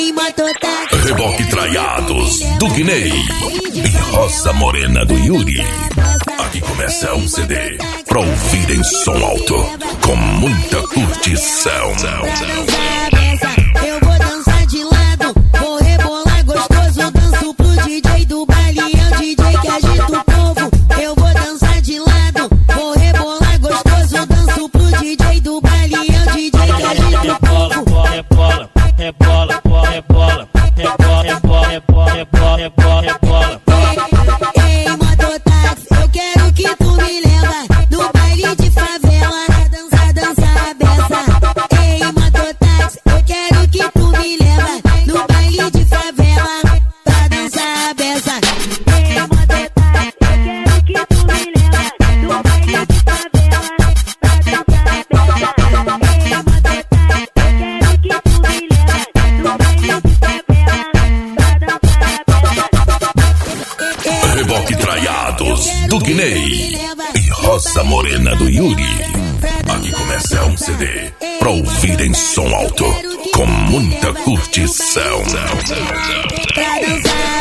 Ei, mototáxi. Reboque Traiados do Guinei e Rosa Morena do Yuri. Aqui começa um CD pra ouvir em som alto, com muita curtição. Eu vou dançar de lado, vou rebolar gostoso. Danço pro DJ do baile, é o DJ que agita o povo. Eu vou dançar de lado, vou rebolar gostoso. Danço pro DJ do baile, é o DJ que agita o povo. Rebola, rebola, rebola, rebola, rebola, rebola, rebola, rebola, rebola. Ei, mototáxi, eu quero que tu me leva no baile de favela, dança a beça. Ei, mototáxi, eu quero que tu me leva no baile de favela, pra dançar a beça. Ei, mototáxi, eu quero que tu me leva no baile de favela, pra dançar a beça. Ei, mototáxi, eu quero que tu me leva no baile de favela, pra dançar a beça. Reboque Traiados do Guinei e Rosa Morena do Yuri. Aqui começa um CD pra ouvir em som alto, com muita curtição. Pra dançar